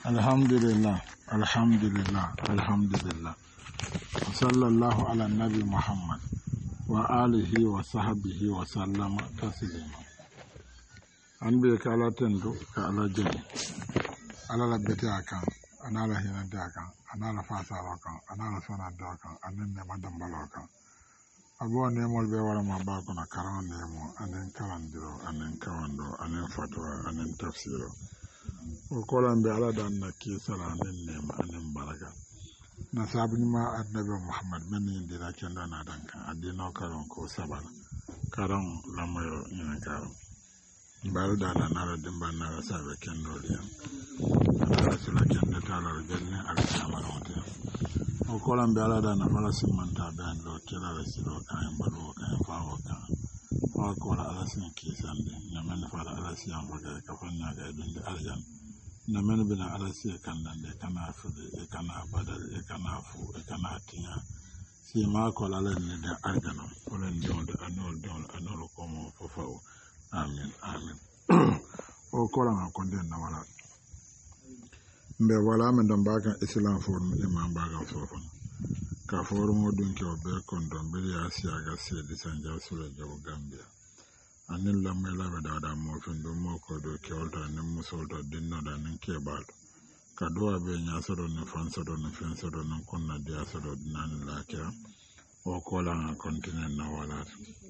Alhamdulillah, alhamdulillah, alhamdulillah. Sallallahu ala nabi Muhammad wa alihi wa sahbihi wa sallama taslima. An be ka ala tendo ka ala jeni. Ala la bete akan, ana la hina dakan, ana la fasa akan, ana la sona dakan, anen ne madam balakan. Abo ne mol be wala ma ba ko na karan ne mo anen kalandiro, anen kawando, anen fatwa, anen tafsiro. O kolan be ala dan na ki sala anen ne anen baraka. Na sabni ma annabi Muhammad men indira kenda na dan kan adino karon ko sabala. Karon lamayo ina karon. Bal da na nara dimba nara sabe kendo liya. Ala sila kenda tala rujenne ala samara hote. O kolan be ala dan na mala simanta dan lo kila la silo kan balu kan fawo kan. Wa kola ala sin kisande na men fala ala siyan faga ka fanya ga dinde aljan. Na men bina ala siya kandande kana fude e kana badal e kana fu e kana tinya. Si ma kola ala ne da argana olen jonde anol komo fofo. Amin, amin. O kola nga konden na wala. Mbe wala men don bakan Islam forum imam bakan fofo. Ka forum o dunke o be kondon be ya siya ga sedi sanja sura jabu Gambia. Anin la mela be dada mo findo mo ko do ke olta ne musolta dinno da nin ke bal. Ka do be nya sodo ne fanso do ne fenso do ne konna dia sodo nan la kya. O kola nga kontinen na wala.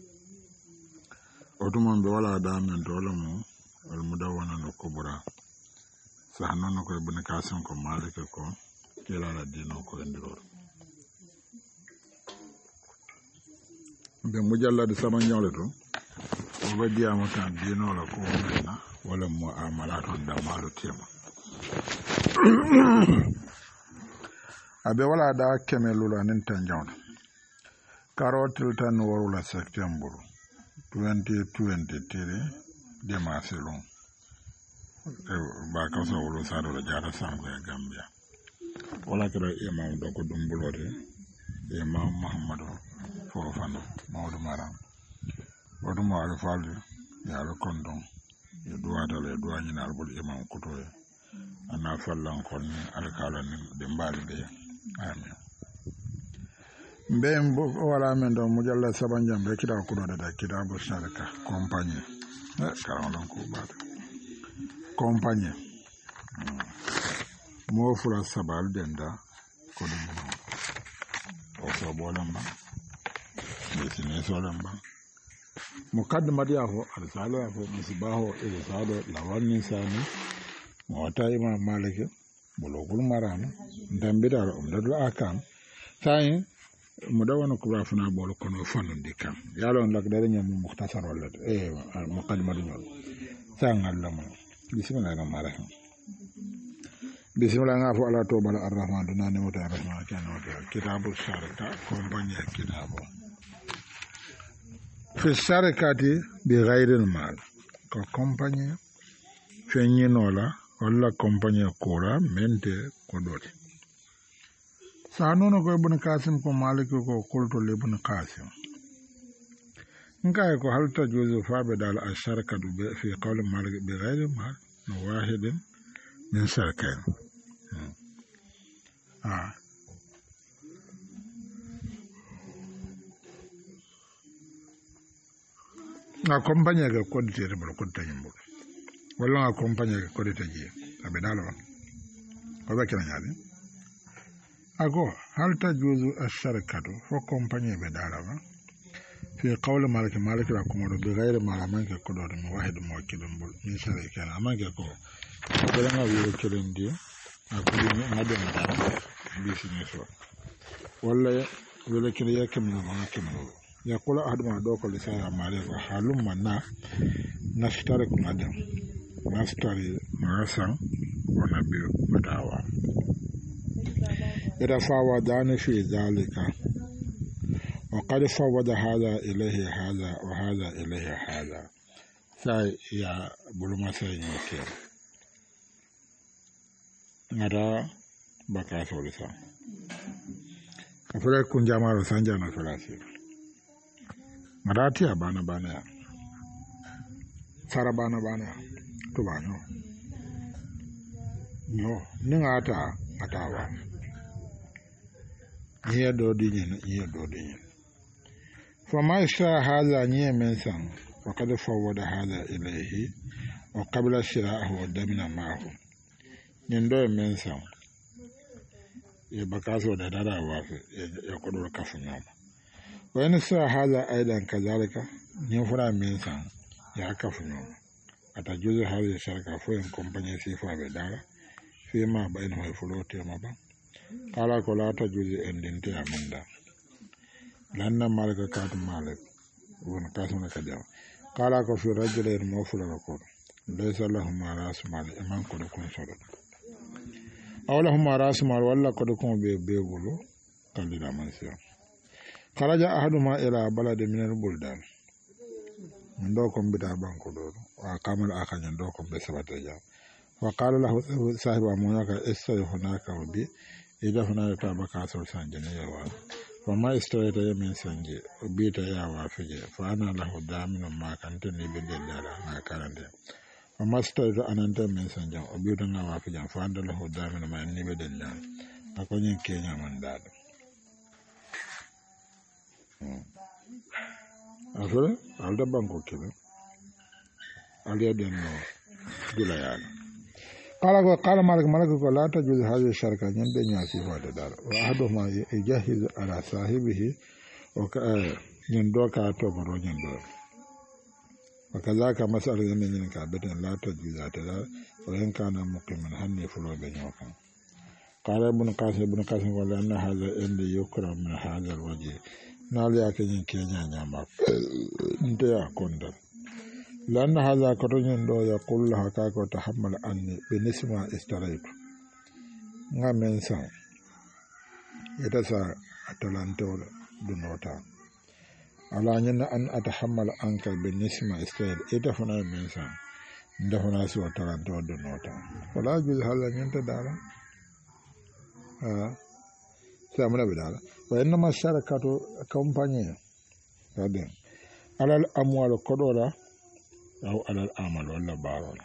Otuman be wala da men dole mu al mudawana no kubura sahno no ko ibn Kasim ko Malik ko kila la dino ko ndiro be mujallad sama nyawle to o be diamo tan dino la ko na wala mu amalato da malu tema abe wala da kemelula nin tan jawna karotil tan worula september 2023 demasilon ba kawsa wolo sado la jara samgo e Gambia wala kira imam doko dumbulode imam Muhammadu Fofana Mawdu Maram wadu mo alfalde ya ala kondon e duwata le duwani na albul imam kutoye ana fallan konni alkala ni de mbali be amin mbe wala men do mujalla sabanjam be kida ko do da kida bo sharaka compagnie karam don ko ba compagnie mo fura sabal denda ko dum o so bolam ba ni so lam ba muqaddimat ya ho arsala ya ho misbaho irsalo lawani sani mota imam malik bulogul maram dambida umdadul akam sai mudawana kubra fana bol kono fonundi kam yalon lak dara nyam mukhtasar wala muqaddimatu ñol sangal lam bismillah nga fo ala to bala arrahman duna ne wota arrahman kan wota kitabu sharika compagnie kitabu fi sharikati bi ghayril mal ko compagnie fenyinola wala compagnie kura mente ko doti Sanono ko ibn Kasim ko Malik ko qultu li ibn Kasim ngai ko halta juzu fa be dal asharaka be fi qawl Malik bi ghayri mal wahid min sharakain na compagnie ga ko dite be ko tanyimbo wala na compagnie ga ko dite ji abe dal wa ko be kana nyali ago hal tajuzu ash-sharakatu fo compagnie be dalama fi qawl malik la komodo be gayre malaman ke ko do mi wahid mo kidum bul min sharika amange ko be nga wi kilen di akuli ni ngade ndara bi sini so walla wala kire yakem no makim yaqulu ahaduma do ko lisaya malik halum manna nashtariku nadam nastari marasan wa nabi badawa يتفاوضان في ذلك وقد فوض هذا إليه هذا وهذا إليه هذا ساي يا بلما ساي نوكير نرى بكا سولسا أفلا يكون جمال سانجانا فلاسي مراتي أبانا بانا سارا بانا تبانو no ni ata atawa ni do di ni do di فما اشترى هذا نية من سن وقد فوض هذا إليه وقبل شراءه ودمنا معه نندو من سن يبقاسو دارا وافي يقولوا كفن يوم وإن اشترى هذا أيضا كذلك نفرا من سن يا كفن يوم أتجوز هذه الشركة فين كومباني سيفا بدارا فيما بينه الفلوت يوم قال لا تجوز أندنتي أمندا لأن مالك كات مالك ونكاسم كجام قال في رجل موفر لكم ليس لهم راس مال إمان كدكم صدق أو لهم راس مال ولا كدكم بيبولو قال من سيا خرج أحدهما إلى بلد من البلدان من دوكم بتابان كدور وقام الآخر من دوكم بسبتة وقال له صاحب أمونك استوي هناك وبي إذا هناك تابك أسر سانجنية وما استويت يمين سنجي وبيت يا وافجي فأنا له دامن ما كنت نبدل دارا ما كانت وما استويت أنا أنت من سنجي وبيت يا وافجي فأنا له دامن ما نبدل دارا أكون كينيا من دارا أفضل ألدا بانكو كده ألدا دينو جلايانا قال مالك لا تجوز هذه الشركة عند ناسي فاد دار وأحدهما يجهز على صاحبه يندوك أتوبرو يندوك وكذلك مسألة يمين كابتن لا تجوز هذا وإن كان مقيما هني فلو بينوكم قال ابن قاسم ولا أن هذا اللي يكرم من هذا الوجه نالي أكين كينيا نعمك انت يا كندر لأن هذا كرنين دو يقول لها كاكو تحمل عني بنسمة استريت من سان يتسا أتلانتو دنوتا على أن أتحمل عنك بنسمة استريت إتفنا من سان ndefana si أتلانتو دنوتا ولا يجوز هذا ينت دارا سامنا بدارا وإنما الشركة كومبانيا هذا على الأموال كدورا أو على الأعمال ولا بارون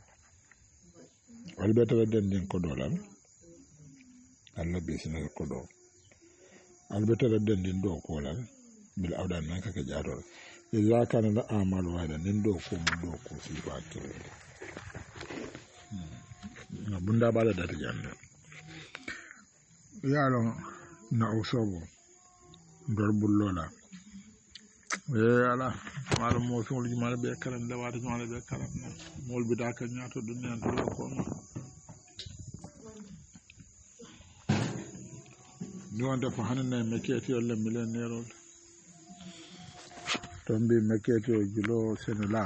والبيت ردين كدولا الله بيسنا كدو البيت ردين دو كولا بالأودان منك كجارول إذا كان الأعمال واحدا ندو كوم دو كوسي باكر بندا بالا داتجان يالو نأوسوبو دربولولا ala mala mo so li mala be karam da wata mala be karam mol bi da ka nyaato dunya to ko ma ni wonde fa hanne meketi wala millionaire tombi meketi o julo senela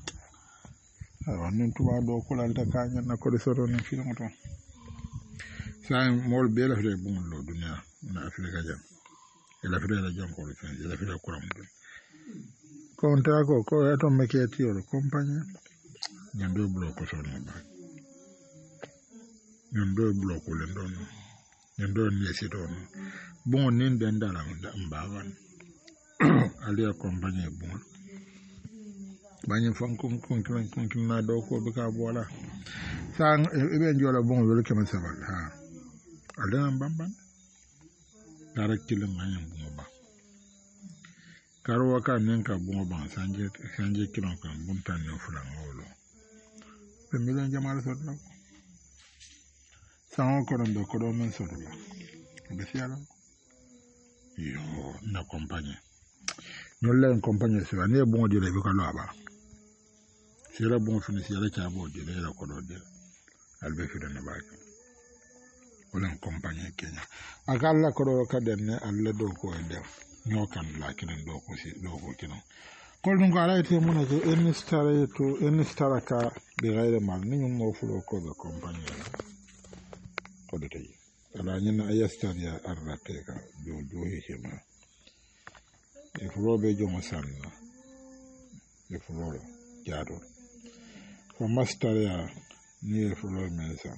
nin tuba do kulanta kanya na ko soro ni film to sa mol be la fere bon lo dunya na afrika jam ila fere la jam ko fen ila fere kuram do kontra ko eto meketi o compagnie nyando bloko sono ba nyando bloko le don nyando ni don bon nin den dala mbawan ali a compagnie bon banye fon kon na do ko be ka bola sang ibe njola bon wele kema sabal ha alena mbamban direct le nganyam bon ba karwa ka nenka bongo ban sanje kilon kan buntan no fulan wolo be milen jamal sotla sango ko don ko do men sotla be fiala yo na compagnie non le compagnie se ne bongo dire be ko lo aba sira bongo fini sira cha bo dire la ko do dire albe fi na ba wala compagnie Kenya akalla ko do ka den ne alla do ko dem ñokan la kinen do ko si do ko kino kol dum ko alayti mun ko en staraka bi ghayri mal ni mo fulo ko be compagnie ko de tay ala ñina ayastaria arraqeka do do hema e fulo be jomo sanna e fulo jaado ko mastaria ni e fulo mensa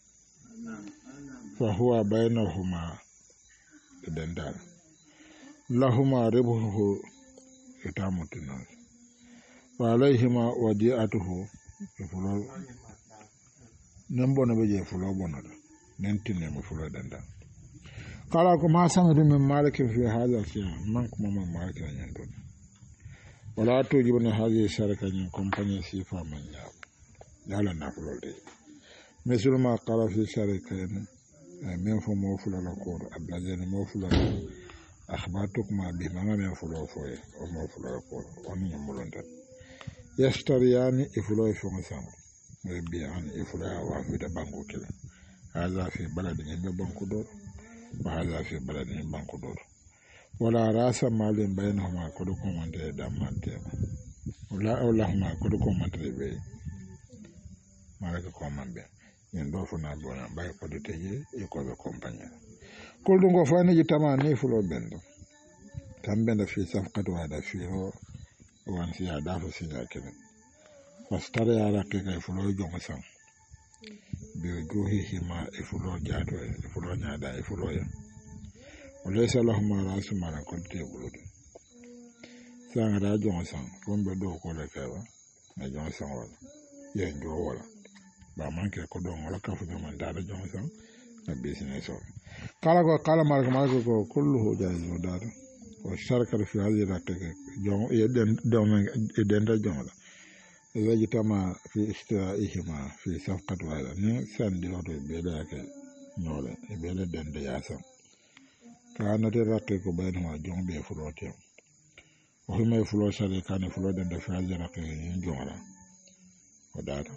fa huwa bainahuma dendal lahuma ribuhu itamutuna wa alayhima wadi'atuhu nen bono be je fulo bono da nen tinne mo fulo danda kala ko ma samidu min maliki fi hadha fi man kuma man maliki nyen don wala to jibna hadhihi sharaka nyen compagnie sifa man yala na fulo de mesulma qala fi sharaka men fo mo fulo la ko abdazene mo fulo akhbatukum bi man men fulo foye o mo fulo la ko on nyam molonta yastariyani ifulo fo ngasam bi an ifulo wa fi da banko kila hadha fi balad min banko do wa hadha fi balad min banko do wala rasa malin bainahuma ko do ko mante da mante wala awlahuma ko do ko mante be malaka ko mambe yen do fona bona bay ko do teje e ko be compagnie ko do ngo fani jitama ni fulo bendo tambe na fi safqatu hada fi ho wan si ada fo sinya kene pastare ara ke kay fulo jonga sam be gohi hima e fulo jaato e fulo nyaada e fulo ya walaysa lahum rasu mala ko te bulude sanga da jonga sam fombe do ko le kawa na jonga sam wala ye njo wala ba manke ko do ngala ka fu man dada jonga sam na business o kala marko ko kullu jaizu dada o sharaka fi hadhihi rakeke jong e den da jonga wajitama fi istiraihima fi safqat wala ni sandi oto bele yake nyole e bele dende yasam kana te rakke ko baynuma jongbe fulotem o hima fulo sare kana fulo dende fi hadhihi rakeke ni jongala o data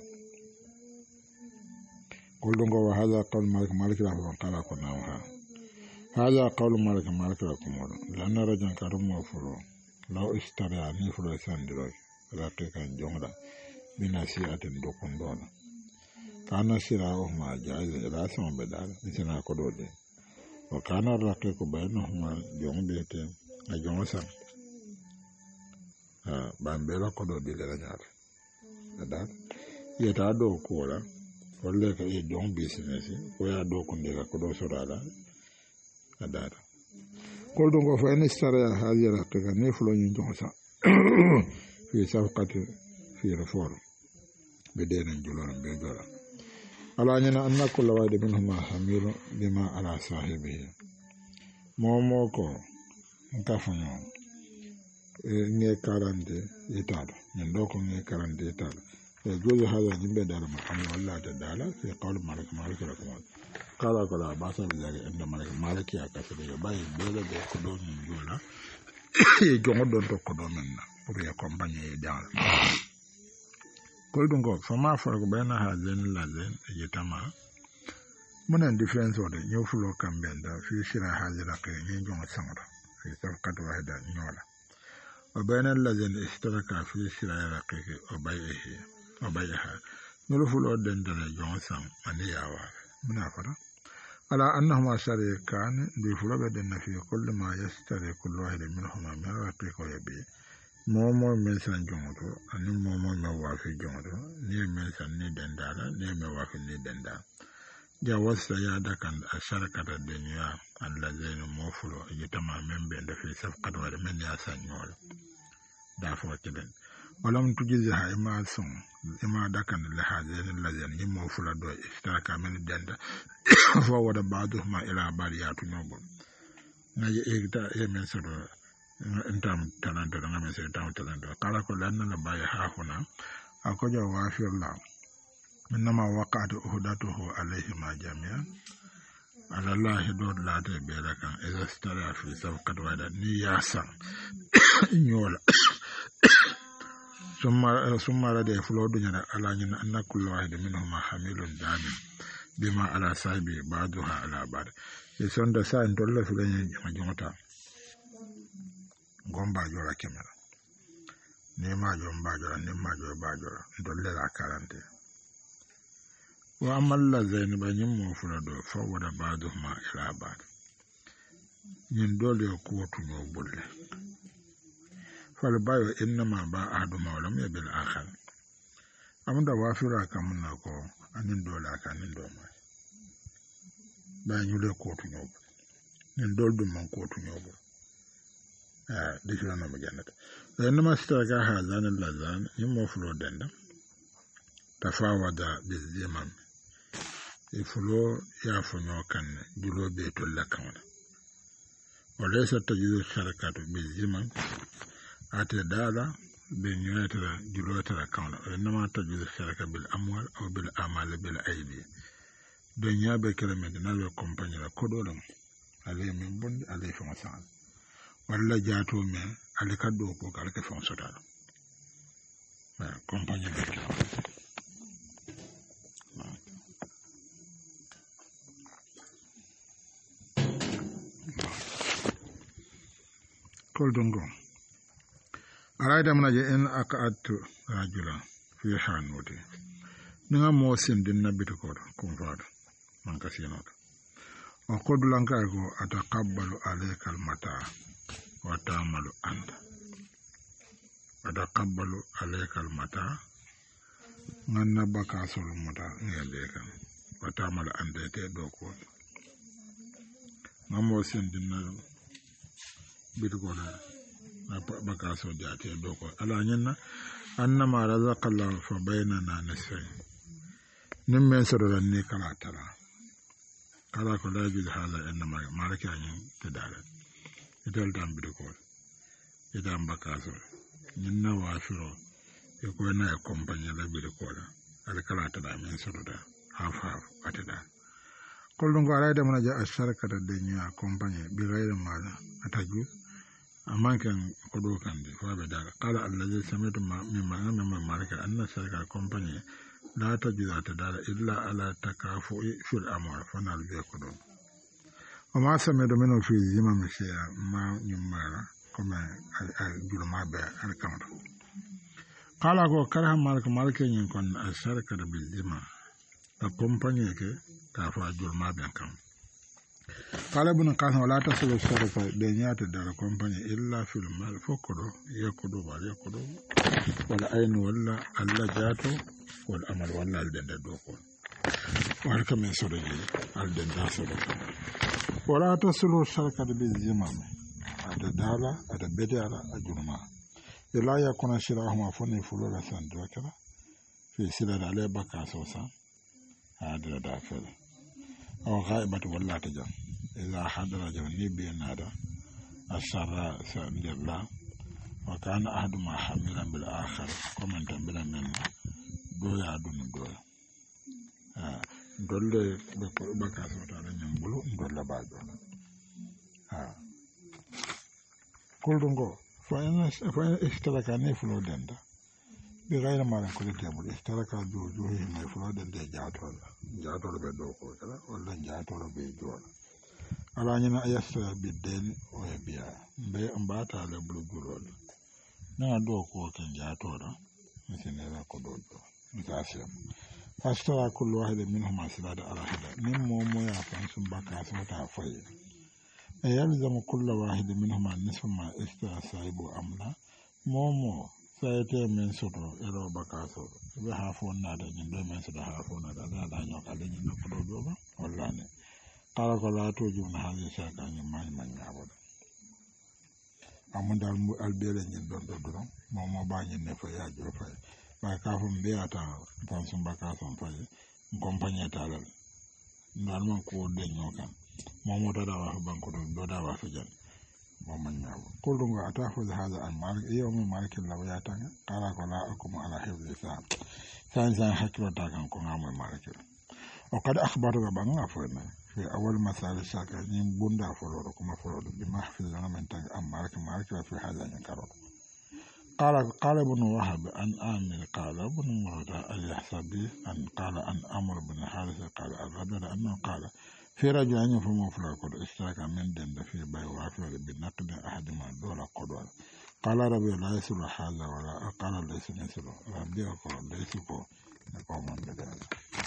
kullungo wa hadha qawl malik rahman qala kunna ha hadha qawl malik lakum lanna rajan karum fulo law istara ni fulo sandi rakke kan jongda bina siaten dokon dona kana sira o ma jaiza rasan bedal nisana ko dode o kana rakke ko bayno ma jongbe te a jongsa bambela ko dode le nyar ada yeta do ko la wolle ka e jong business ko ya do ko ndira ko do sorala ada ko do ngo fa ni sara hajira rakke kan ne fulo nyi jongsa fi safqati fi rafor بدين جلون بيجولا على أن كل واحد منهما حميل بما على صاحبه موموكو نكافنو ني كارانتي يتادو ندوكو ني كارانتي يتادو يجوز هذا جنب دار محمد والله تعالى في قول مالك لكم قال باسا بذلك عند مالك يا كسر باي بيلا بكدون جولا يجون دون تكدون منا pour accompagner dans Koldungo, Fama for Bena has then Lazen, Yetama. Monan difference of the new flow can bend, Fishira has a King Summer, Fish of Catawada, Nola. Obena Lazen is Storaka, Fishira, or by her. No flow then the Johnson, and the hour. Munafara. Ala Annahuma Sari Khan, the Flobber than a few Kolduma yesterday could ride a Milhoma Mera Picoyabi. Momo mensan jongoto ani momo me wafi jongoto ni mensan ni dendala ni me wafi ni denda ja wasa ya dakan asharakata dunya allazaina mofulo yitama membe nda fi safqat wa men ya sanyol da fo kiben walam tujizi ha ima dakan la hazain allazaina ni mofulo do istaraka men denda fo wada ba'dhuma ila bariyatu nobo ngaje egta yemen sado intam talanta nga men se tam talanta kala ko lanna la baye ha huna akojo wa fi Allah minma waqa'atu uhdatuhu alayhi ma jami'an ala Allah do la te be la kan ezastara fi safqat wada ni yasan nyola summa la de flo dunya ala nyina annakullu wahid minhum hamilun jami bima ala sahibi ba'daha ala ba'd sonda sa ndolla fi lañu jomata gomba jora kemera ne ma jomba jora ne ma jora ba jora dolle la 40 wa amalla zain ba nyim mo fula do fa wada ba'du ma ila ba'd nyin dole ko to no bolle fal bayo inna ma ba adu mawlam ya bil akhir amunda wafira kamna ko anin dole akanin do ma ba nyule ko to no nyin dol dum man ko to no dishira na majanata inma staka hazan lazan yimo flo denda tafawada biziman ifulo ya fonyo kan julo be to la kan wala sa tajidu sharakatu bil jiman ate dala be nyata julo ta kan inma tajidu sharaka bil amwal aw bil amal bil aidi do nyabe kelame na le compagnie la kodolam ale min bondi ale fon san wala jato me ale kaddo ko kala ke fon sotala compagnie be koldongo araida manaje en akaatu rajula fi hanuti ninga mo sindin nabitu ko kum faado man kasinoto o kodulanka ko ataqabbalu alayka almata wa ta'malu anta ataqabbalu alayka almata nganna baka sol mata ngende kan wa ta'malu anta te do ko ngamo sindin na bitu ko na baka so jate do ko ala nyenna annama razaqallahu fa bainana nisfayn nim men so do ni kala tala kala ko laji hala enma maraka nyin tedala idal dam bitu ko idam baka so nyinna wa firo e ko na compagnie la bitu ko la ala kala tala men so do da half atada koldo ngo ala de manaja asharakata de nya compagnie bi ghayr mala ataju amankan kodo kandi fabe daga qala allazi sami'tu mimma maraka anna sharika company la tajidu tadala illa ala takafu'i fil amwal fanal bi kodo wama sami'tu minhu fi zima mashia ma nyumara kama al julma ba al kamata qala ko karaha maraka nyin kon asharika bil zima la company ke ka fa julma ba kam قال ابن قاسم ولا تصل الشركة دنيات الدار كومباني إلا في المال فكرو يكدو ولا أين ولا اللجاتو والأمل ولا الدندا دوكو وهلك من سرجي الدندا سرجي ولا تصل الشركة بالزمام هذا دالا هذا بدالا أجرما إلا يكون شراهما فني فلولا سندوكرا في سلال عليه بكا سوسا هذا دافل أو غائبة ولا تجا إذا حضر جوني بينادا السراء سأل الله وكان أحدهما حاملا بالآخر كما تنبلا منه دويا دون دويا دولة بكا سوتا لنجمبلو دولة باجو كل دونغو فإن اشتركاني فلو دندا بغير ما نقول تيمول اشترك جوجوه ما فلو دندا جاتول بدوكو كلا ولا جاتول بيجولا ala nyina ayasta bidden o biya be mbata le blugulol na do ko ken jatoda misinera ko do misasiam fastara kullu wahid minhum aslada ala hada min momo ya fan sum baka sota fay e yalzamu kullu wahid minhum nisfu ma istara saibu amla momo sayte men soto ero baka so be hafo nada nyimbe men soto hafo nada da nyoka le nyina ko do ba wallahi kala ko laato jumna haali saka ni man nyaabo amundal mu albere nyin don do don momo bañi ne fa ya jo fa ba ka fum be ata tan sum baka son fa compagnie talal ndal man ko de nyokan momo da wa banko do da wa fajan momo nyaabo ko do ata fa hada al mal yawmi malikin law ya tan kala ko la akum ala hifzi san hakilo ta kan ko ngamul malikin وقد أخبر بنا فلنا في أول مثال شاكر نيم بوندا فلور كما فلور بمحفظ لنا من تاج أمارك في هذا ينكرر قال ابن وهب أن آمن قال ابن مرد اليحسبي أن قال أن أمر بن حارث قال الرجل أنه قال في رجل أن يفهم فلور قد اشترك من دند في بيع وافر بنقد أحد ما دولة قدوة قال ربي لا يسر هذا ولا قال ليس يسر ربي يقول ليس يقوم بذلك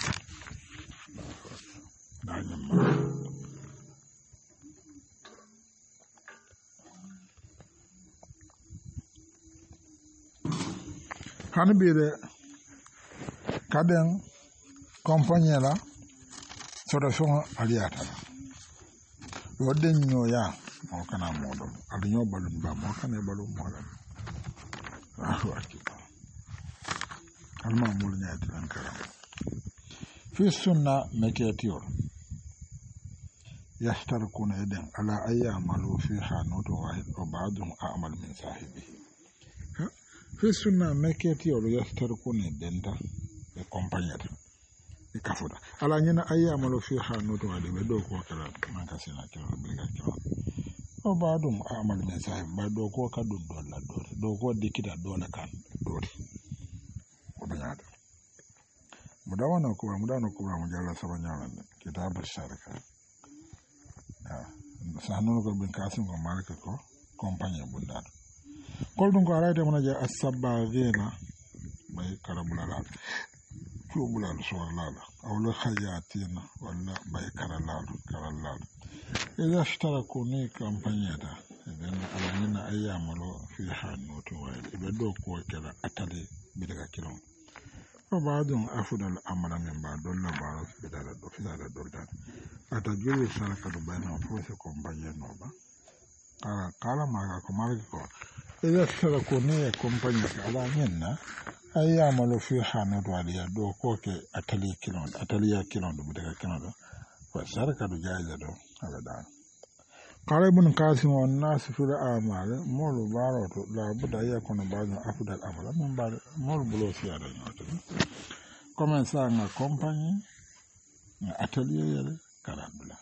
hani bire kaden compagnie la solution aliata woden nyoya mo kana modo alinyo balum ba mo kana balum modo alma mul nyaati an karam fi sunna meketiyor yashtarikuna eden ala ayyamalu fi hanutu wahid wa ba'dhum a'mal min sahibihi fi sunna meketiyor yashtarikuna denta e compagnata e kafuda ala nyina ayyamalu fi hanutu wahid be do ko kala man kasina kala be ga kala o ba'dhum a'mal min sahibi ba do ko ka dun dolla do ko dikita dola kan dori ko bañata mudawano kubra mujalla sabanyana kitab al-sharika sahnono ko bin kasim ko malaka ko compagnie bundaɗo kol ɗum ko arayte mona je assabbagina ɓay karabulalaɗo cuɓulaɗo sorlaɗo awla hayatina walla ɓay karallaɗo ida staraku ni campagne ta eɗen alañina ayyamalo fi hannoto wayde eɓe ɗo ko kela atali bidaga kilon o baɗum afudal amala min mba dolla mbaro ɓiɗaɗa ɗo fisaɗa ɗordade ata juri sarakatu bayna fose compagnie noɓa kala maga ko margi ko ida staraku ni e compagnie ka ala ñinna ayyamalo fi hannoto aliya ɗo koke ataliya kilon ɗo bidaga kilon ɗo fa sarakatu jayja ɗo aɓeɗano kala ibn kasim wa nas fil amal molu baroto la buda yakuna ba'du afdal amala min ba'd molu bulo fiada nyoto comme ça nga compagnie nga atelier yele karabula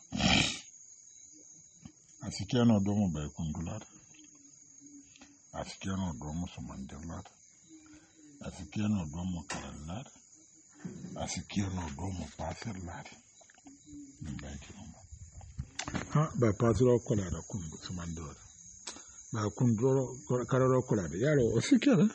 asikeno domo bay kundulat asikeno domo sumandirlat asikeno domo karallat asikeno domo pasirlat min bay kinomo ba pasiro kolada kundu sumandoro ba kundoro kararo kolada yaro o sikere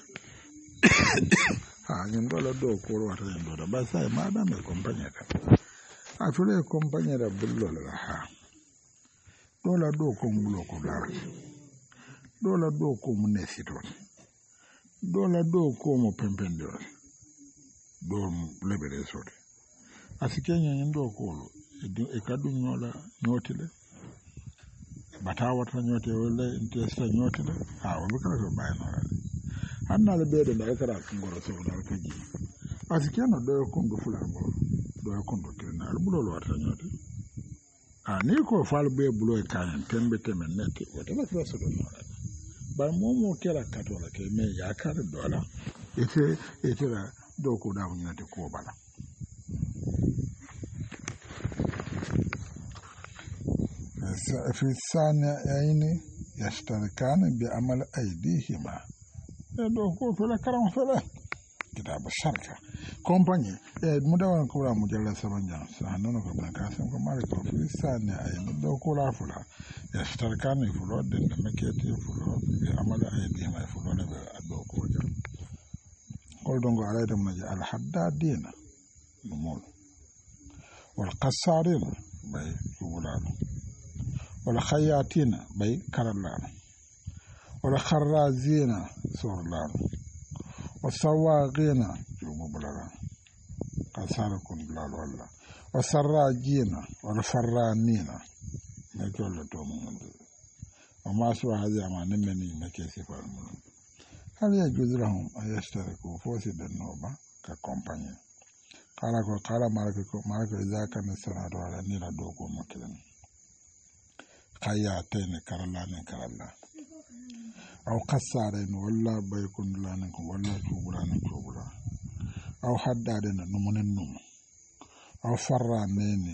ñun ɗola dow koro wata en ɗoɗa ba sa e madame e compagnie ka a tole e compagnie ɗa bullola ha ɗola dow ko mbulo ko larde ɗola dow ko mo nesitode ɗola dow ko mo pempendiode dow leɓere sode asikeñañin ɗo kolo e kaddu ñoola ñootile bata wata ñoote walla intesta ñootile ha o kala ko baynorade hannale ɓeeɗo nda kara ngoro sowdal kaji asikeno ɗo e kundu fular ngo ɗo e kundu kirnal bulol wata ñoote ni ko fal be bulo e kañen tembe temen netti wote wasra soɗo noorade bar momo kera katola ke mais yakare dola etera dow ko ɗamo ñoote ko bala في الثانيين يشتركان بعمل أيديهما يدوكو فلا كرم فلا كتاب الشركة كومباني مدون كورا مجلة سبنجان سهنون كبنا كاسم كمالك في الثانيين يدوكو لا فلا يشتركان يفلو دين مكيتي يفلو بعمل أيديهما يفلو لبدوكو جان قل دونغو عليهم نجي الحدادين نمول والقصارين بي يقولانو wala khayatina bay karallano wala kharrazina sorlano wa sawaqina jumubulana kasara kun bilal walla wa sarrajina wala farranina me jollo to mun wa ma su hadi ama nemeni me ke sifal mun hal ya juzrahum ayashtariku fosi danoba ka compagnie kala malaka zaka na sanado wala ni la doko makilan kayatene karalla aw kassaren walla bay kundulanen ko walla cuɓula aw haddade no numunen num aw farra neni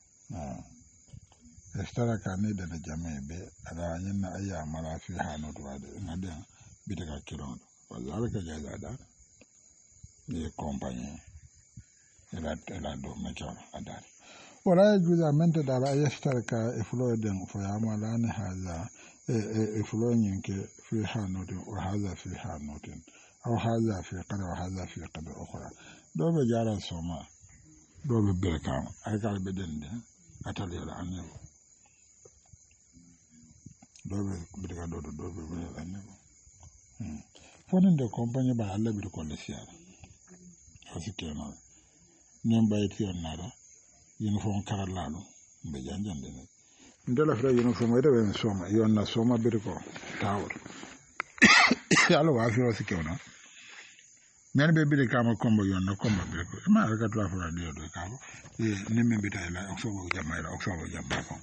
estaraka ni dana jame be ala ñinna ayya mala fi hanoto wade ngaden bitaka kilondo wazalika jazada ni compagnie ela do mekon adari ولا يجوز أن تدار يشترك إفلودين فيعملان هذا إفلودين في حانوت وهذا في حانوت أو هذا في قدر وهذا في قدر أخرى دو بجارة سوما دو ببركام أكال بدن دي أتالي العنيب دو ببركام دو ببركام العنيب فونين دي كومباني با الله بيركو لسيار فسكينا نيم بايتي ونارا uniform karallano mbe janjande ne ndela fra uniform ede ben soma yonna soma birko tawr yalo wa fi wasi kewna men be bi kama kombo yonna kombo be ko ma ka tla fura de do ka ni men bi tay la oksobo jamma ko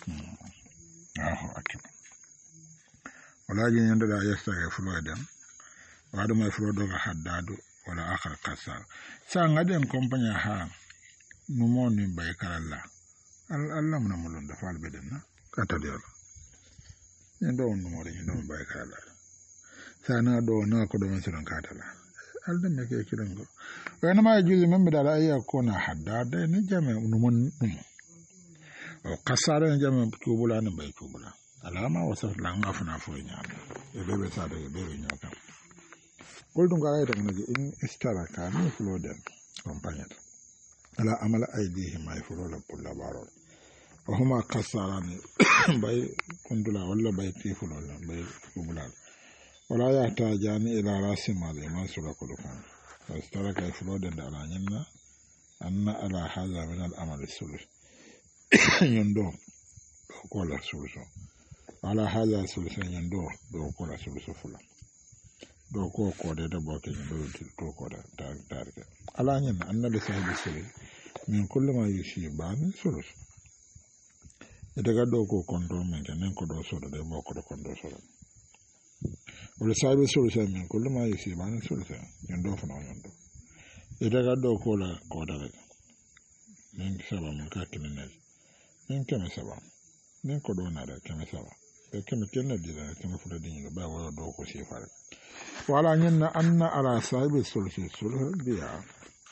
akib wala ji nyanda da yesta ga fulo dem wadu mai fulo do ga haddadu wala akhar qasar sa ngaden kompanya ha numo ni bay karalla Allah mun mulun da fal beden na kata de ni do numo de no bay karalla sa na do na ko do men sunan katala alda me ke kirango wani ma juzi men da ra'ayya ko na haddada ni jame numo o qasara ni jame tubula ni bay tubula alama wasa langa funa fo nyaama e bebe sa de bebe nyoka goldum ga ayta ngani in istara ka ni fulo dem compagnie ala amala aidihim ay fulo la pulla baro wa huma qasarani bay kundula wala bay tifulo la bay kubulal wala ya tajani ila rasima de masura kudukan istara ka fulo dem da ala nyinna anna ala hadha min al amal sulh yondo ko la solution ala hadha solution yondo do ko la solution fula do ko de da boke do to ko da tarike ala nyen annabi sahibi sirri min kullu ma yushi ban sulus daga do ko kondo men nen ko do so do boko do kondo so wala sahibi solution min kullu ma yushi ban sulus yondo fana yondo daga do ko la ko da nen saba mun ka kinene nen keme saba nen ko do na da keme saba e keme kenna dira keme fuda dinga ba wala do ko si fare wala nyenna anna ala sahibi sulhi sulh biya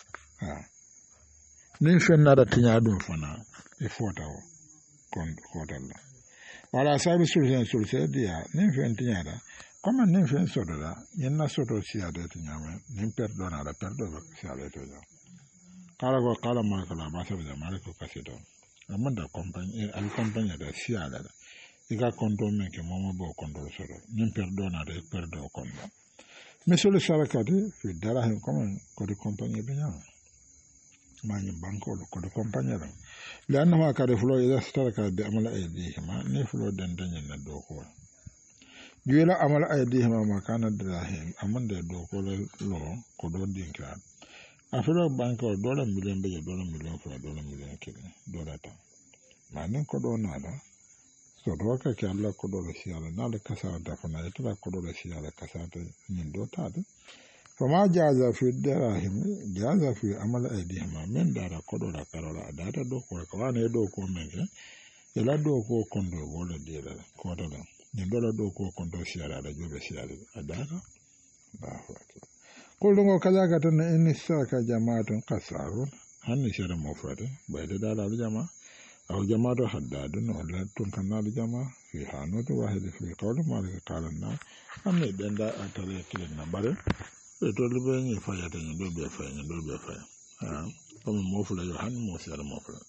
nin fenna da tinya dum fana e fota o kon hotalla wala sahibi sulhi biya nin fen tinya da comme nin fen sodola nyenna sodo siya de tinya men nin perdona da perdo siya de to ja kala ma kala ba sabi da mare ko kasedo amanda compagnie al compagnie da siya da iga kondo men ke momo bo kondo sodo nin perdona de perdo kondo Monsieur le Sarakati, fi darahim comme code compagnie bien. Mani banco code compagnie. L'anno accade flow ida staraka de amala aidihima ne flow dandan na doko. Juela amala aidihima makana darahim amande doko lo kodo dinkra. Afro banco $1 million be $1 million for $1 million kile dolata. Mani kodo nada. So doka ke Allah kodo le siala na le kasara da fana ita kodo le siala kasata nin do tade fama jaza fi dirahim jaza fi amal aidihim men dara kodo la karola data do ko wane do ko men ela do ko kondo wala dira ko da nin do do ko kondo siala da jobe siala adara ba fakki kullu kaza ka tan in saka jama'atun qasarun hanni shara mufrad bai da dala jama'a أو جماعة حداد ولا تنكنا الجماعة في حانوت واحد في قول مالك قال الناس أم يدندا أتري كلنا بره يتولى بيني فايا تاني دول بيفايا كم موفلا يوحنا موسى موفلا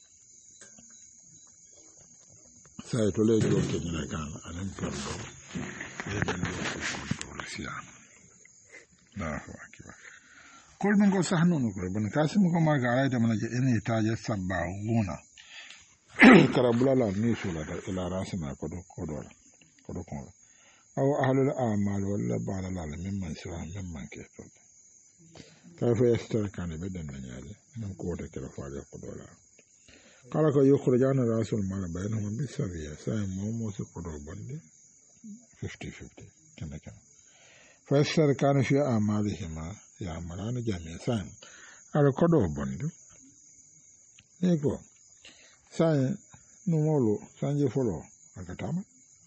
سايتولى جو كنا كان أنا مكرر يدندا كنترول سيان لا هو أكيد كل من قصة هنونو كل من كاسم كم ما قال هذا من إني تاج سبعونا karabula la ni sula da ila rasina kodo kon aw ahlul a'mal wala ba'da la mimman sira mimman ke to kayfa yastar kan be dan nyaale nan ko de kala faale kodo la kala ko yukhrajana rasul mal bainahum bi sawiya sai mo se kodo bande 50-50 kana fa yastar kan fi a'malihima ya amalana jami'a san ala kodo bande ne ko sai numolo sanje folo akatama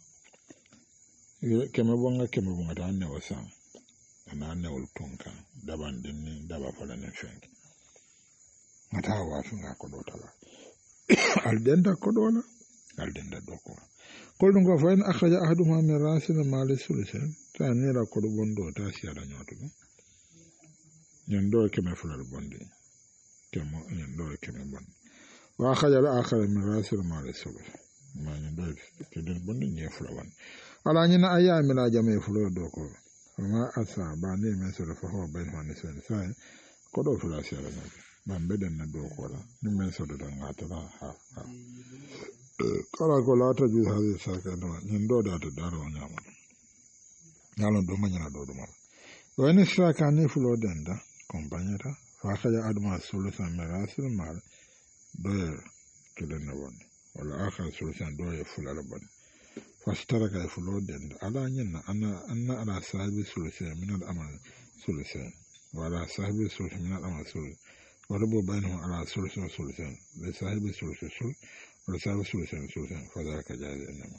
keme bonga ta ne wasan ana ne ultunka daban dinni daba fala ne fenki mata wa funga ko do tala aldenda ko do na aldenda do ko kolɗum ko fa en akhraja ahaduhuma min rasil mali sulusen ta nira ko do bondo ta siya da nyoto ñen do keme fulal bondi kemo ñen do keme bondi وأخذ الآخر من رأس المال السبب ما يدل كدن بند يفلوان على أن أيام لا جميع فلو دوكو وما أصاب بني من سلف فهو بينهم نسون ساي كدو فلا سيرنا من بدن دوكو لا من سلف دعاتنا ها كلا كلا تجوز هذه الساكنة يندو دات دارو نعم نالون دوما ينا دو دوما wani shiraka ni fulo denda kompanyata fa kaja aduma sulusan merasil mal doye kilin na wani wala aka sulusan doye fulala bani fastaraka fulo denda ala nyinna anna ala sahibi sulusan min al amal sulusan wala sahibi sulusan min al amal sulusan وربو بينهم على ثلث وثلثين لصاحب الثلث الثلث ولصاحب الثلثين الثلثين فذاك جائز إنما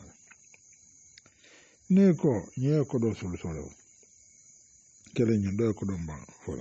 نيكو دو ثلث ولو كلين يدو كو دو مبان فولا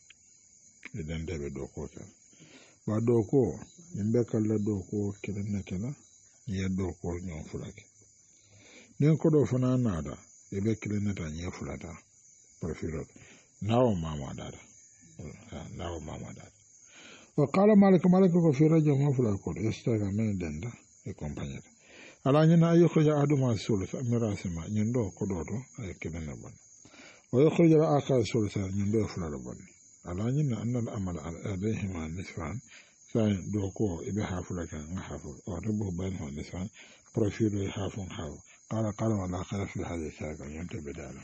إذن دبي دوكو كلا ودوكو يمبكال دوكو كلين نكلا يدوكو نيون فلاك نيكو دو فنا نادا يبه كلين نتا نيون فلاتا برفيروت ناو ماما دادا ناو ماما دادا وقال مالك في رجل مفلا الكل يستغى من دندا يكمبانيا على أن يخرج أحدهما الثلث ميراث ما يندو كدورو أي كده نبان ويخرج الآخر الثلث يندو فلا لبان على أن الأمل عليهما نصفان ثاني دوكو إبها فلا كان محافظ وربه بينهما نصفان بروفيل يحافظ حافظ قال ولا خير في هذه الساقة ينتبه دالا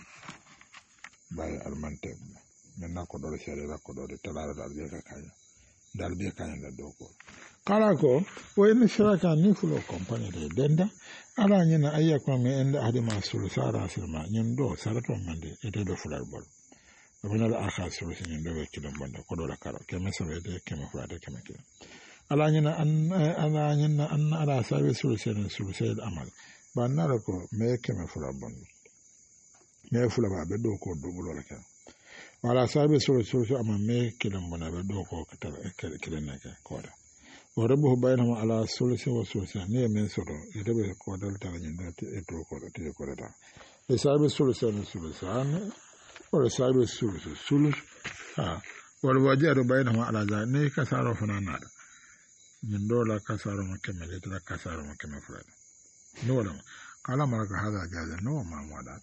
باي المنتب من ناكدور سيرا كدور تلار دالبيكا كايا dalbe kanyanda doko kala ko wayne shiraka ni fulo company de denda ala nyina ayya ko me enda hadi masul sara sirma nyendo sarato mande ete do fulal bol wona la akha sul sin do be kidon banda ko do la karo keme sabe de keme fulade keme kidon ala nyina an ala sabe sul sin amal banara ko me keme fulal banda me fula ba be do ko do bulo la karo wala sabe so ama me kilan bana be do ko kilan naka koda warabu bainahum ala sulsi wa sulsa ne men sodo itabe ko dal ta nyinda e to ko te ko da e sabe sulsa ne sulsa ne wala sabe sulsa sulus ha wal wajadu bainahum ala za ne kasaro fana nada nyindo la kasaro makeme le ta kasaro makeme fulada no wala kala maraka hada jaza no ma wada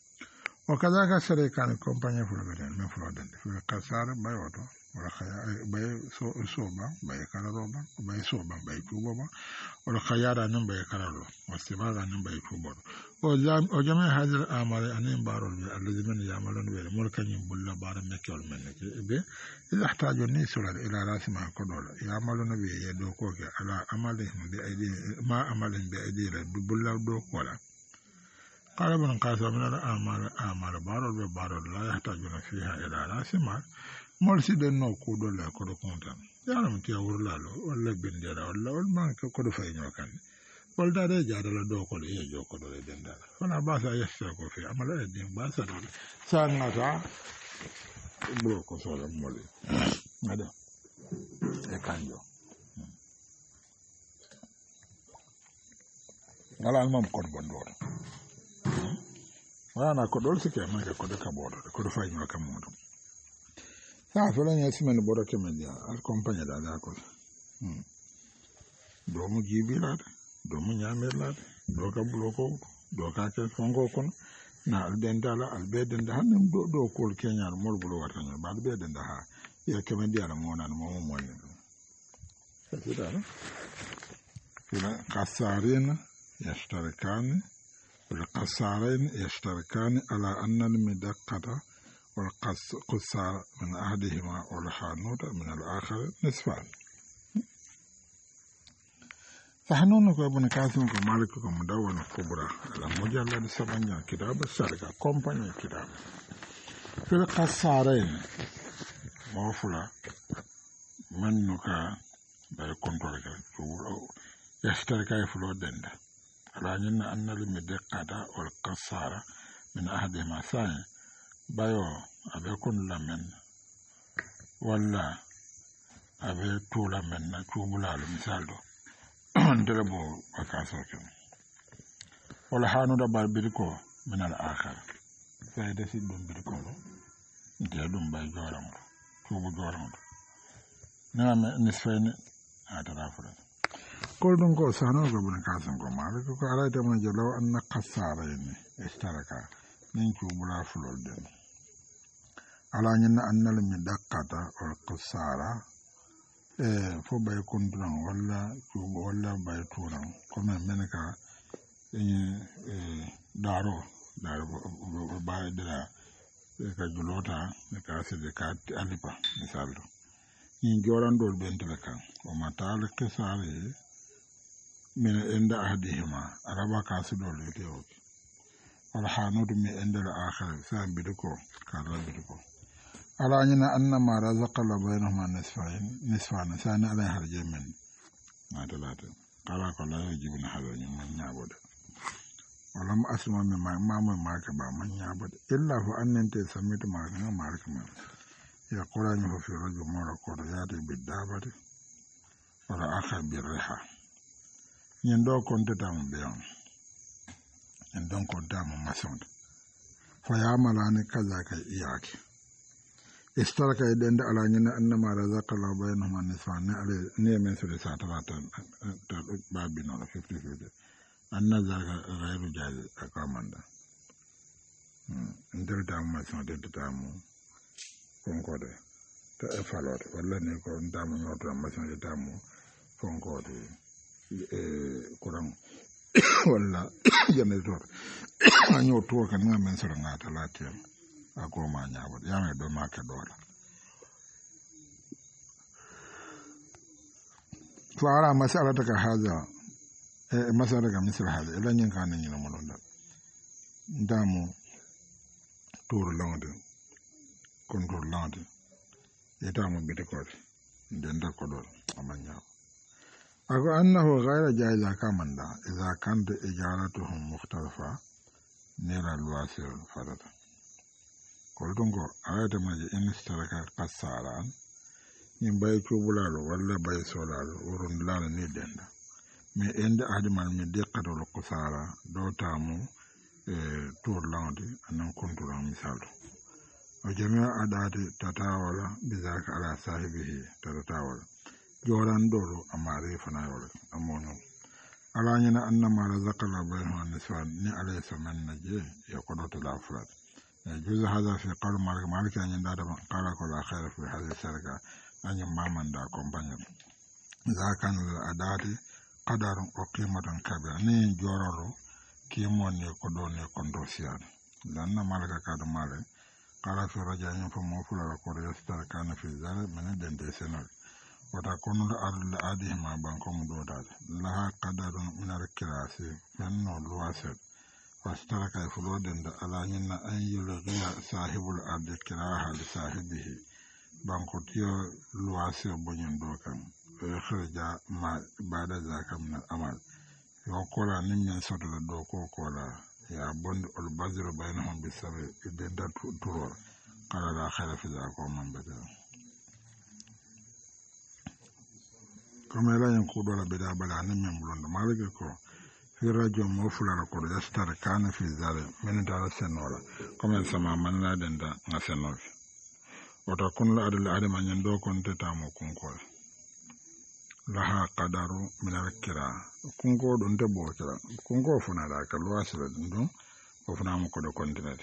وكذلك سريكان كومبانيا فلوبين من فلودن في قصار بايوتو ولا خيا باي سوبا باي كاروبا باي سوبا باي كوبا ولا خيارا نم باي كارو واستباغا نم باي كوبا وجميع هذه الاعمال ان بارول الذين يعملون بالملك يبل بار مكيول منك اذا احتاجوا الناس الى راس ما كدول يعملون بيدوكو على عملهم بايدي ما عملهم بايدي بل دوكولا قال ابن قاسم من الأعمال بارود لا يحتاجون فيها إلى رأس مال مرسيد النو كودو لا كودو كونتان يعلم تيا ورلالو ولا بندرا ولا والبانك كودو فاينو كان ولا دا جادا لا دو كودو يجو كودو دندال فلا باس يشتركوا في عمل الدين باس سانغاتا بروكو سولا مولي هذا يكانجو ولا المام كود بندور wana ko dol sike man ko de ka bodo ko do fay nyaka mudu sa fela nya simen bodo ke media al compagnie da da ko do mu jibila do mu nyamela do ka bloko do ka ke fongo kon na al dendala al be denda hannem do ko kenya mol bulo watanya ba al be denda ha ya ke media la mo nan mo mo ne fila kasarina yashtarakani القصارين يشتركان على أن المدقة والقصار من أحدهما والحانوت من الآخر نصفان فحنونك ابن كاسم ومالك ومدون الكبرى على مجلد 7 كتاب السرقة كومباني كتاب في القصارين موفلا منك بيكونترول يشتركان في الودن على أن المدقة والقصارى من أحدهما ثاني بايو أبي كن لمن ولا أبي طول من توبلا المثال دو ندربو بكاسوكم ولا حانو دبال بيركو من الآخر فايدة سيدون بيركو نتيا دون باي جورم توبو جورم نعم نصفين هذا كل دون كو سانو غبن كاسم كو مالك كو على تما جلو ان قصارين اشتركا نينكو بلا فلول دين على ان المدقة والقصارى fo bay kondran walla cuubo walla bay turan comme menaka daro bay dira e ka julota e ka sede ka alipa misaldo ñin jorandol bentele kan o matal kesare min enda ahadihima araba ka sidol yotewoke wala hanudu mi endele akhir sa biduko kala biduko ala ñina annama razaqa la bainahuma nisfan sani ala harje men matalata kala ko la yajibuna hada ñin man ñabode walam asma min ma ka ba man ñabode illa fu annente samitu ma nga marka man ya qur'an fa fi rajul mara ko yati bidabati wala akha birriha ñin do konte tam beyon en don ko dama masonde fa yamalani kaza ka iyaki istaraka idende ala ñina annama razaqa la bainahuma nisfan ne ale ne men sede sa talata ta babi no 50 anna zaka ghairu jazi akamanda ndel dama masonde tamu fonkode ta e falote walla ne ko dama ñoto masonde tamu fonkode kurang walla janitor anyo to kan nga men sura nga talatiam ako ma nyaabo yame do ma ke dola fara masala ta haza masala ga misra haza ila nyin kan nyin mo londa ndamu tour londe control londe eta mo bete ko ndenda ko do amanya ako annahu ghayra jaiza kamanda idha kanta ijaratuhum mukhtalafa nira alwasir farata koltongo ayata maji instaraka qasaran nin bay cubulalo walla bay solalo urun lala ni denda mi ende adimal mi deqatul qasara do tamu tour landi anan konturan misalo o jamia adati tatawala bizaka ala sahibihi tatawala joran doro amare fana yore amono ala nyina annama razaqala bayna niswan ni alayhi saman naje ya qadatu la furat juz hada fi qawl malik an yanda da qala ko la khair fi hadhihi sarqa an mamman da compagnon zakan adati qadarun wa qimatan kabira ni jororo kimon ne ko do ne kondo siyan lanna malaka ka do male qala fi raja'a fa mo fula ko restar kana fi zalal min dende senal wata kono la adihima banko mu dodade laha qadarun min al-kirasi fanno luwaset fastaraka fuloden da ala nyina an yulghiya sahibul ardi kiraha li sahibihi banko tiyo luwase bonyen dokan khirja ma bada zakam min al-amal yo kola nimmen sotola do ko kola ya bond ol bazru bainahum bisabi idenda turor qala la khayra fi zakum man bada comme la yen ko dola beda bala ni men blondo malgré ko fi radio mo fulala ko ya star kana fi zare men dara senola comme sama man la denda nga senol wata kun la adul adama nyen do kon teta mo kun ko laha qadaru min al-kira kun ko don te bo kira kun ko funa la ka lo asira dum ko funa mo ko do kontinete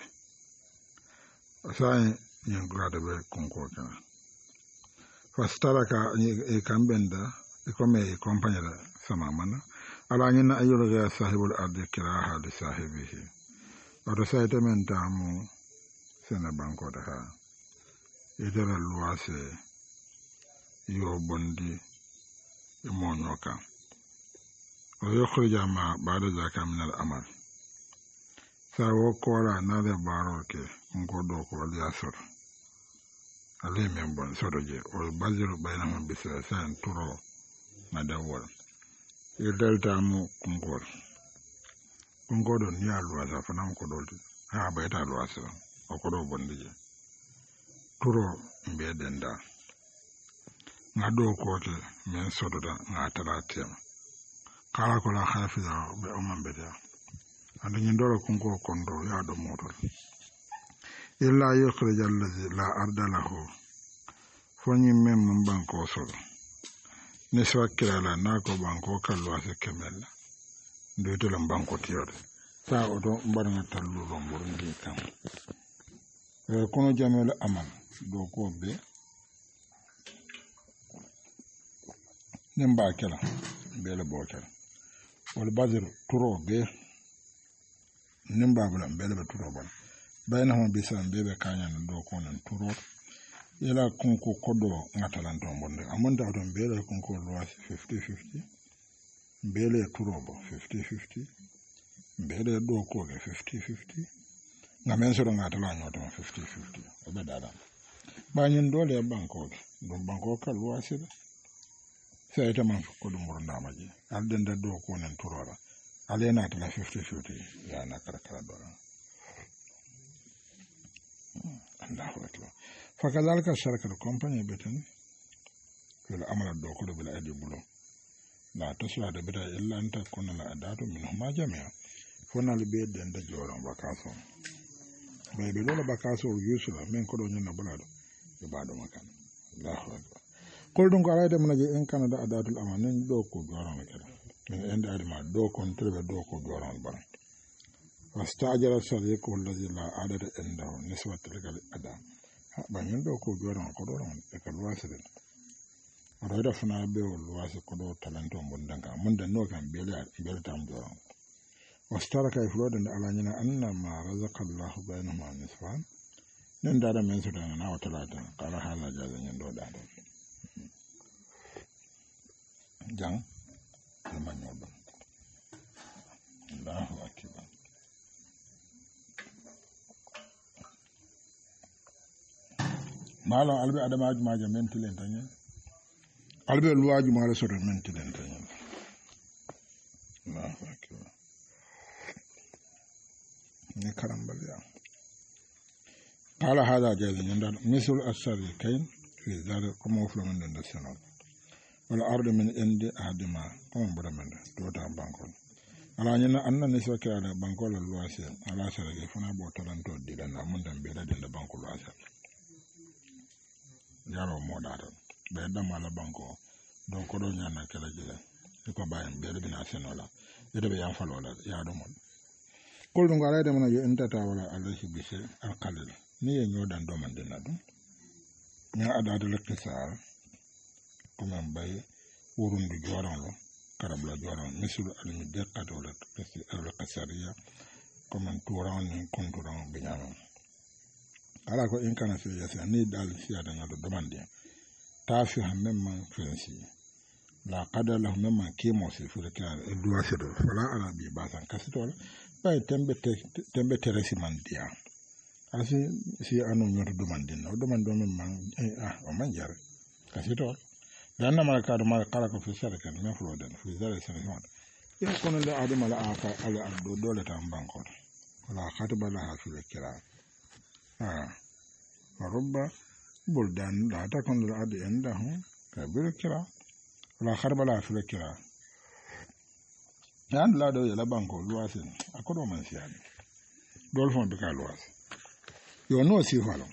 sai nyen grade be kun ko kana fastaraka e kambenda come compagna sama mana ala nyina ayolo ga sahibul ardi kiraha li sahibihi oto sayte men tamu sena banko da ha idara luwase yo bondi e monyoka o yokhrija ma ba'da zaka min al amal sa wo kola na de baroke ngodo ko liasor ale men bon sodoje o baziru bainahum bisasan turo madawol delta mu kungodo ni alwasa fanam ko dolti ha bayta alwasa o ko do bondije turo mbe denda ngado ko te men sododa ngatala tem kala ko la hafiza be o mambeda ande nyindoro kungo kondo ya do motor illa yukhrij allazi la arda lahu foni mem banko so ne swakira la nako banko kallo ase kemel ndo to lam banko tiyode sa o do mbarna tallu lo mburndi kam kono jamel amal do ko be nemba kala be le bokala wal badr turo be nemba bula be le turo bala bainahum bisan bebe kanyan do konan turo ila kunko kodo ngatalan to bonde amonda don bele kunko luwas 50-50 bele turobo 50-50 bele do ko 50-50 ngamen so ngatalan nyoto 50-50 obe dada banyin dole banko dum banko kal luwasida sai ta man ko dum murna maji alden da do konan turora alena ta 50-50 ya na karkara dora Allahu akbar fakadhalika sharaka company beten kala amara do ko bila adi bulo la tasla da bida illa anta kunna la adatu min huma jami'a fona li be den da joran bakaso be be lola bakaso yusula men ko do nyina bulado be bado makan Allahu akbar ko dum ko ayde mun je en kana da adatul amanin do ko joran kala min ende adima do kon trebe do ko joran bar wastajara sadiqu alladhi la adada indahu nisbatu lil adam banyin do ko joran ko do ron e kal wasire o da fana be o wasi ko do talanto mon danga mun da no kan bele tam joran wastaraka iflodan da alanyina anna ma razaqallahu bainahuma nisfan nan da men su da na wata lata qala hala jazan yin do da jang man yodo Allahu akbar malam albe adama maja mentilen tanyen albe luwaji mala soto mentilen tanyen Allahu akbar ne karambaliya qala hada jazan yanda misal asari kain fi zalika kuma fulan da sanan wal ardu min indi adama kuma buramen do ta bankol ala nyina anna ne so kala bankol luwasi ala sarage funa bo talanto dilana mun dan be da bankol luwasi yaro modaro be damala banko donc ko do nyana kala jile ko bayen be bina senola yede be yanfalola ya do mon ko dum ngara de mon yo entata wala allahi bi shay alqalil ni ye nyodan do man dina dum nya adadu lekisar ko man bay wurundu joran lo karabla joran misul almi deqato la kasi alqasariya ko man turan ni konturan be nyama ala ko in kana fi yasa ni dal siya da ngado domande ta fi hammen man fensi la qadar la hammen man kimo si fi ka duwa sedo wala ala bi basan kasitol bay tembe teresi man dia asi si anu nyoto domande no domande man o man jar kasitol dan na mala ka do mala kala ko fi saraka me flo den fi zare saraka ya kono le aduma la aka ala ardo dole tam banko wala khatba la hafi kira ورب بلدان لا تكون الأرض عندهم كبير كرا ولا خرب لا في الكرا يعني لا دو يلا بانكو لواسين أكو من سيان دول فون بكا لواس يونو سيفالو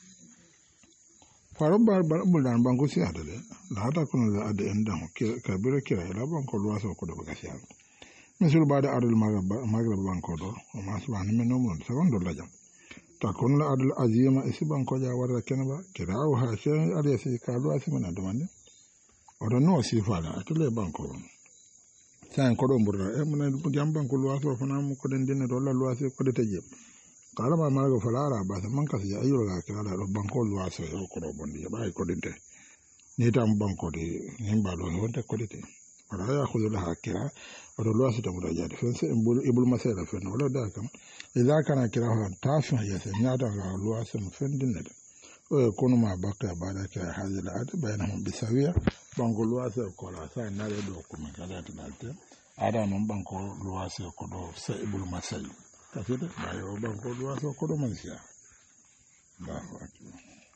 فرب بلدان بانكو سيان لا تكون الأرض عندهم كبير كرا يلا بانكو لواس أكو بكا سيان مثل بعد أرض المغرب بانكو دو وما سبحانه من نومون سكون دول لجام takon la adul azima isiban ko ja warra kenaba kirawo ha sey ari sey kalu asimana domande odo no sifala atule banko san ko do mburra e mun jam banko luwaso fana mu ko den dinne do la luwaso ko de teje kala ma ma go falara ba man ka ya ayo ga kala do banko luwaso e ko do bondi ba ko dinte ni tam banko de nimba do wonte ko dite wala ya khudul hakira odo luwaso to muda jadi fense ibul masala fen wala da kam idha kana kiraha tafi yasa nyada ga luwaso fendin da o kono ma baka bada ka hadil ad bainahum bisawiya banko luwaso ko la sa na do ko ma kala talte ada non banko luwaso ko do sa ibul masal kafide bayo banko luwaso ko do mansia Allahu akbar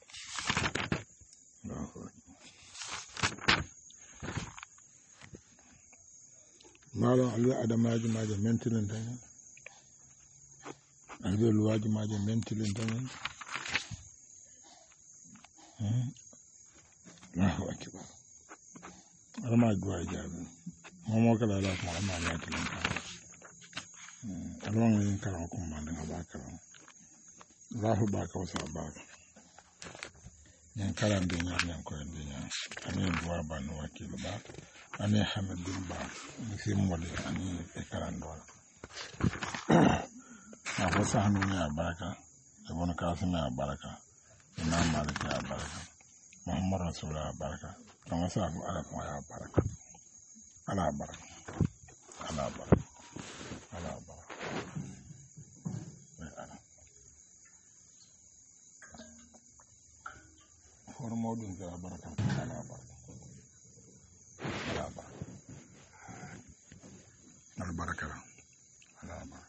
Allahu akbar malo alwe adamaji maje mentilin tan alwe luwaji maje mentilin tan Allahu akbar alma duwa jabi momo kala la ko alma ya tilin tan alwan yin karam ko man nga ba karam Allahu ba ka wasa ba yan karam de yan ko de yan ani duwa ba no wakil ba ani hamdul ba fi mole ani e karam do a wasa hanu ya baraka ibn Qasim ya baraka Imam Malik ya baraka Muhammad Rasulullah ya baraka kama sa abu ala kuma ya baraka ala baraka ala baraka ala baraka hormodun ya baraka ala baraka ala baraka al baraka ala baraka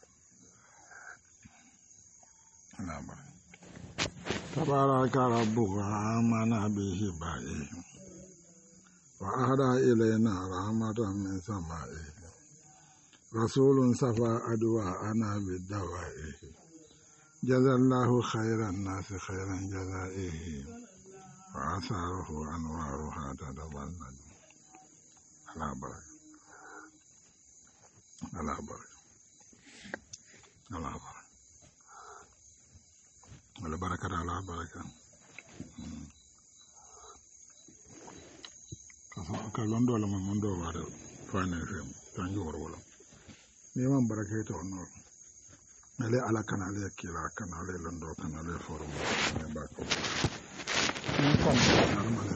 ala baraka تبارك ربك آمن به بائه وأهدى إلينا رحمة من سمائه رسول صفى أدواءنا بالدوائه جزى الله خير الناس خيرا جزائه وآثاره أنوارها تتبلد على بركة على بركة على بركة على بركة على بركة كلون دولا من دو وارد فاين فيم تانجي ورولا نيمان بركة تونور نلي على كنالي كيلا كنالي لندو كنالي فورم باكو نكون نرمال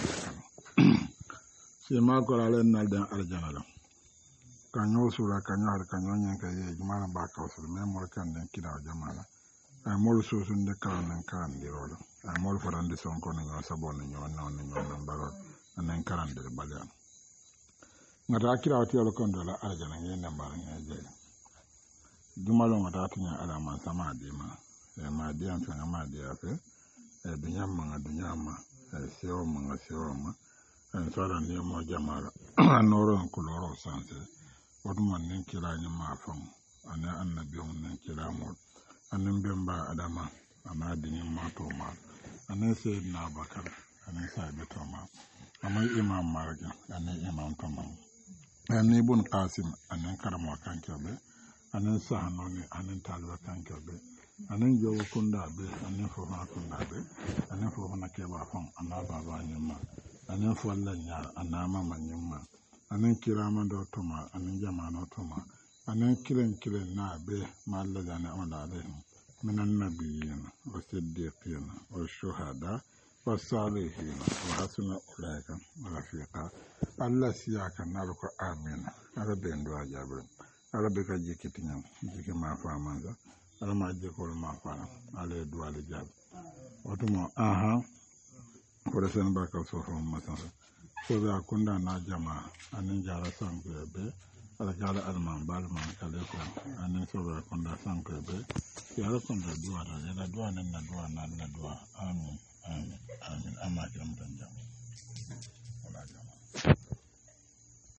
سيما كولالي نالدن أرجانا لا كانيو سولا كانيو هر كانيو نيانكا يجمالا باكو سولا ميمور كان دن كيلا جمالا ay mol sosun de karan karan di rolo ay mol farande son ko no sabon no non balot nan karan de balyan ngata akira wati wala kon dola arjana ngi nambar ngi je dumalo ngata tinya ala man sama de ma e ma de am fanga ma de afe e dunya ma e sewo ma en sara ni mo jamala noro ko loro sanse waduma nin kila ni ma fam ana annabi on nin kila mo anin bemba adama ana dinin mato ma anin sayyidina bakar anin sahibi to ma anin imam malik anin imam to ma anin ibn qasim anin karamo kan kebe anin sahanoni anin talwa kan kebe anin jowo kunda be anin fofa kunda be anin fofa na keba fon ana baba nyima anin folla nya anama manyima anin kirama do to ma anin jamano to ma anan kiran na be malla na wala alaihim min annabiyyin wa siddiqin wa shuhada wa salihin wa hasuna ulaika rafiqa Allah siyaka nalko amin arabe ndo ajabre arabe ka jikitinyam jiki ma famanza alama jikol ma fala ale duwale jab otumo aha ko sen barka so fo masasa so da kunda na jama anin jara sangue be alakala alman balman kale ko anin sobe konda sanko be yara konda duwa da duwa nan na duwa amin amma kiram dan jam wala jam